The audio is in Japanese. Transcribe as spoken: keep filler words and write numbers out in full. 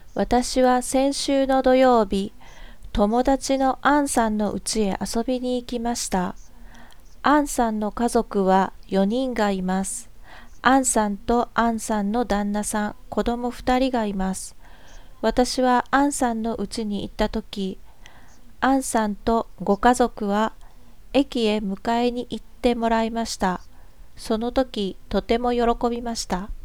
私は先週の土曜日、友達のアンさんの家へ遊びに行きました。アンさんの家族はよにんがいます。アンさんとアンさんの旦那さん、子供ふたりがいます。私はアンさんの家に行ったとき、アンさんとご家族は駅へ迎えに行ってもらいました。その時、とても喜びました。